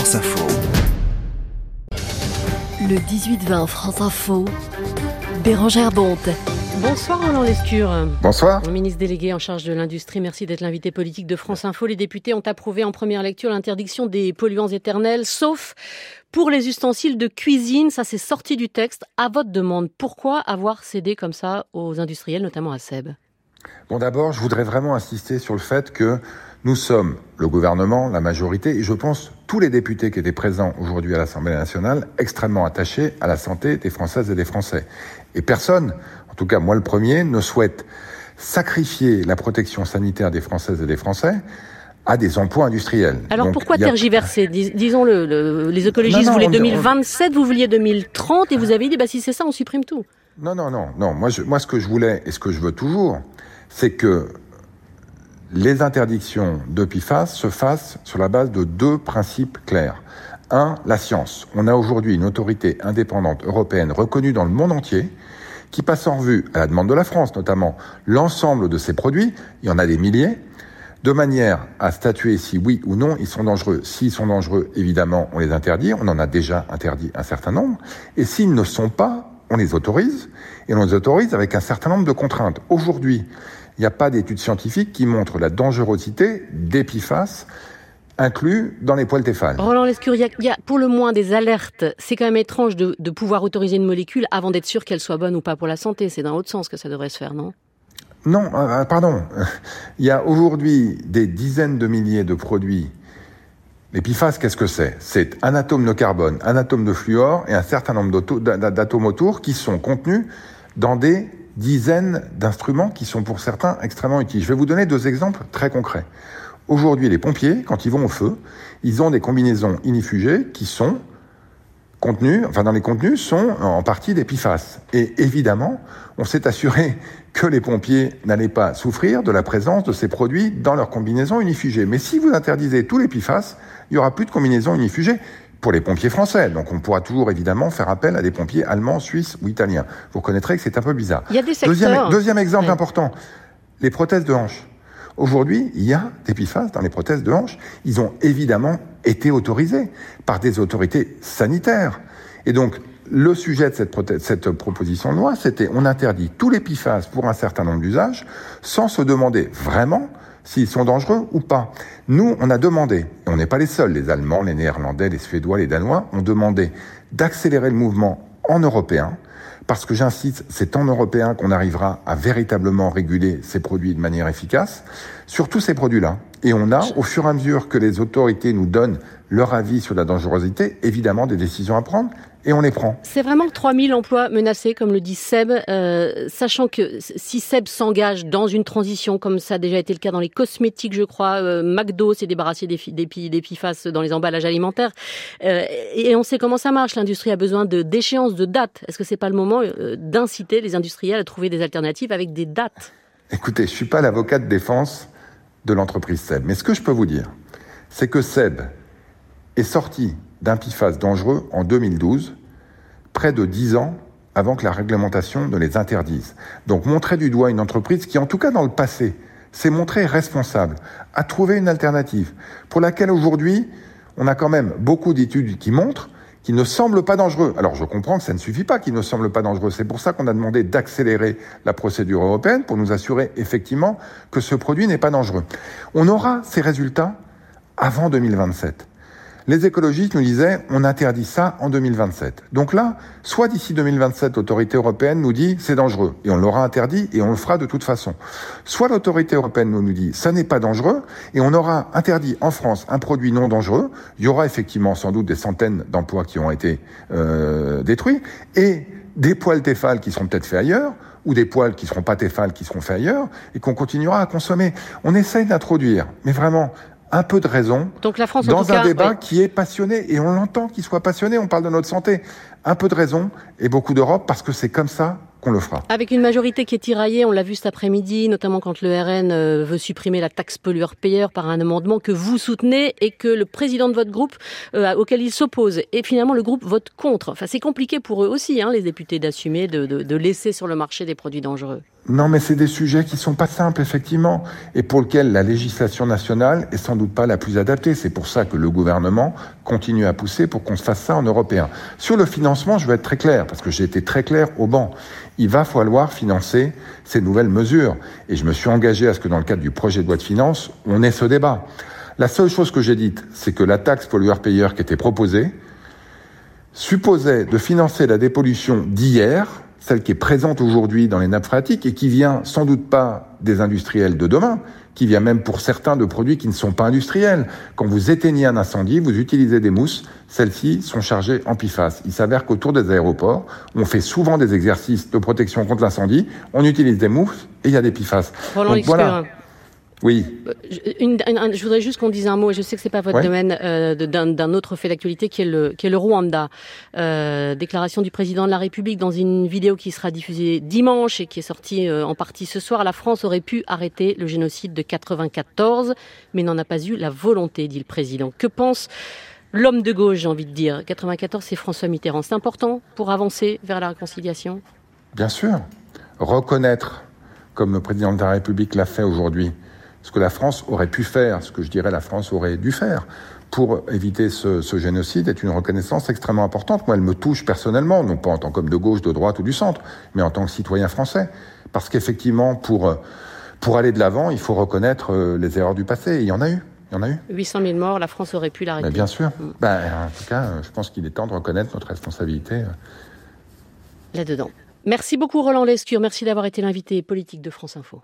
France Info. Le 18-20 France Info, Bérangère Bonte. Bonsoir Roland Lescure. Bonsoir. Le ministre délégué en charge de l'industrie, merci d'être l'invité politique de France Info. Les députés ont approuvé en première lecture l'interdiction des polluants éternels, sauf pour les ustensiles de cuisine. Ça, c'est sorti du texte à votre demande. Pourquoi avoir cédé comme ça aux industriels, notamment à SEB ? Bon, d'abord, je voudrais vraiment insister sur le fait que nous sommes, le gouvernement, la majorité, et je pense tous les députés qui étaient présents aujourd'hui à l'Assemblée nationale, extrêmement attachés à la santé des Françaises et des Français. Et personne, en tout cas moi le premier, ne souhaite sacrifier la protection sanitaire des Françaises et des Français à des emplois industriels. Alors pourquoi tergiverser ? Disons-le, les écologistes voulaient 2027, vous vouliez 2030, et vous avez dit, si c'est ça, on supprime tout. Non. Moi, ce que je voulais, et ce que je veux toujours, c'est que les interdictions de PFAS se fassent sur la base de deux principes clairs. Un, la science. On a aujourd'hui une autorité indépendante européenne reconnue dans le monde entier qui passe en revue, à la demande de la France notamment, l'ensemble de ces produits, il y en a des milliers, de manière à statuer si oui ou non ils sont dangereux. S'ils sont dangereux, évidemment, on les interdit. On en a déjà interdit un certain nombre. Et s'ils ne sont pas, on les autorise. Et on les autorise avec un certain nombre de contraintes. Aujourd'hui, il n'y a pas d'études scientifiques qui montrent la dangerosité des PFAS inclus dans les poêles Tefal. Roland Lescure, il y a pour le moins des alertes. C'est quand même étrange de pouvoir autoriser une molécule avant d'être sûr qu'elle soit bonne ou pas pour la santé. C'est dans l'autre sens que ça devrait se faire, non ? Non, pardon. Il y a aujourd'hui des dizaines de milliers de produits. Les PFAS, qu'est-ce que c'est ? C'est un atome de carbone, un atome de fluor et un certain nombre d'atomes autour qui sont contenus dans des dizaines d'instruments qui sont pour certains extrêmement utiles. Je vais vous donner deux exemples très concrets. Aujourd'hui, les pompiers, quand ils vont au feu, ils ont des combinaisons inifugées qui sont dans les contenus sont en partie des PFAS. Et évidemment, on s'est assuré que les pompiers n'allaient pas souffrir de la présence de ces produits dans leurs combinaisons inifugées. Mais si vous interdisez tous les PFAS, il n'y aura plus de combinaisons inifugées pour les pompiers français. Donc on pourra toujours évidemment faire appel à des pompiers allemands, suisses ou italiens. Vous reconnaîtrez que c'est un peu bizarre. Il y a des secteurs... Deuxième exemple important, les prothèses de hanche. Aujourd'hui, il y a des PFAS dans les prothèses de hanche. Ils ont évidemment été autorisés par des autorités sanitaires. Et donc, le sujet de cette proposition de loi, c'était on interdit tous les PFAS pour un certain nombre d'usages sans se demander vraiment s'ils sont dangereux ou pas. Nous, on a demandé, et on n'est pas les seuls, les Allemands, les Néerlandais, les Suédois, les Danois, ont demandé d'accélérer le mouvement en européen, parce que j'insiste, c'est en européen qu'on arrivera à véritablement réguler ces produits de manière efficace, sur tous ces produits-là. Et on a, au fur et à mesure que les autorités nous donnent leur avis sur la dangerosité, évidemment des décisions à prendre, et on les prend. C'est vraiment 3000 emplois menacés, comme le dit SEB, sachant que si SEB s'engage dans une transition, comme ça a déjà été le cas dans les cosmétiques, je crois, McDo s'est débarrassé des PFAS dans les emballages alimentaires, et on sait comment ça marche, l'industrie a besoin d'échéances, de dates. Est-ce que c'est pas le moment d'inciter les industriels à trouver des alternatives avec des dates ? Écoutez, je suis pas l'avocat de défense de l'entreprise SEB, mais ce que je peux vous dire, c'est que SEB est sorti d'un PFAS dangereux en 2012, près de 10 ans avant que la réglementation ne les interdise. Donc montrer du doigt une entreprise qui, en tout cas dans le passé, s'est montrée responsable, a trouvé une alternative, pour laquelle aujourd'hui, on a quand même beaucoup d'études qui montrent qu'il ne semble pas dangereux. Alors je comprends que ça ne suffit pas qu'il ne semble pas dangereux. C'est pour ça qu'on a demandé d'accélérer la procédure européenne pour nous assurer effectivement que ce produit n'est pas dangereux. On aura ces résultats avant 2027. Les écologistes nous disaient, on interdit ça en 2027. Donc là, soit d'ici 2027, l'autorité européenne nous dit, c'est dangereux, et on l'aura interdit, et on le fera de toute façon. Soit l'autorité européenne nous dit, ça n'est pas dangereux, et on aura interdit en France un produit non dangereux. Il y aura effectivement sans doute des centaines d'emplois qui ont été détruits, et des poêles Tefal qui seront peut-être faits ailleurs, ou des poêles qui seront pas Tefal qui seront faits ailleurs, et qu'on continuera à consommer. On essaye d'introduire, mais vraiment, un peu de raison donc la France, dans un débat qui est passionné, et on l'entend qu'il soit passionné, on parle de notre santé. Un peu de raison et beaucoup d'Europe, parce que c'est comme ça qu'on le fera. Avec une majorité qui est tiraillée, on l'a vu cet après-midi, notamment quand le RN veut supprimer la taxe pollueur-payeur par un amendement que vous soutenez et que le président de votre groupe, auquel il s'oppose. Et finalement, le groupe vote contre. Enfin, c'est compliqué pour eux aussi, les députés, d'assumer, de laisser sur le marché des produits dangereux. Non, mais c'est des sujets qui sont pas simples, effectivement, et pour lesquels la législation nationale est sans doute pas la plus adaptée. C'est pour ça que le gouvernement continue à pousser pour qu'on se fasse ça en européen. Sur le financement, je vais être très clair, parce que j'ai été très clair au banc. Il va falloir financer ces nouvelles mesures. Et je me suis engagé à ce que dans le cadre du projet de loi de finances, on ait ce débat. La seule chose que j'ai dite, c'est que la taxe pollueur-payeur qui était proposée supposait de financer la dépollution d'hier, celle qui est présente aujourd'hui dans les nappes phréatiques et qui vient sans doute pas des industriels de demain, qui vient même pour certains de produits qui ne sont pas industriels. Quand vous éteignez un incendie, vous utilisez des mousses, celles-ci sont chargées en PFAS. Il s'avère qu'autour des aéroports, on fait souvent des exercices de protection contre l'incendie, on utilise des mousses et il y a des PFAS. Roland Lescure. Voilà. Oui. Je voudrais juste qu'on dise un mot, et je sais que c'est pas votre domaine, d'un autre fait d'actualité qui est le Rwanda. Déclaration du président de la République dans une vidéo qui sera diffusée dimanche et qui est sortie en partie ce soir. La France aurait pu arrêter le génocide de 94, mais n'en a pas eu la volonté, dit le président. Que pense l'homme de gauche, j'ai envie de dire? 94, c'est François Mitterrand. C'est important pour avancer vers la réconciliation? Bien sûr. Reconnaître, comme le président de la République l'a fait aujourd'hui, ce que la France aurait pu faire, ce que je dirais la France aurait dû faire pour éviter ce génocide est une reconnaissance extrêmement importante. Moi, elle me touche personnellement, non pas en tant qu'homme de gauche, de droite ou du centre, mais en tant que citoyen français. Parce qu'effectivement, pour aller de l'avant, il faut reconnaître les erreurs du passé. Et il y en a eu. 800 000 morts, la France aurait pu l'arrêter. Mais bien sûr. En tout cas, je pense qu'il est temps de reconnaître notre responsabilité. Là-dedans. Merci beaucoup Roland Lescure. Merci d'avoir été l'invité politique de France Info.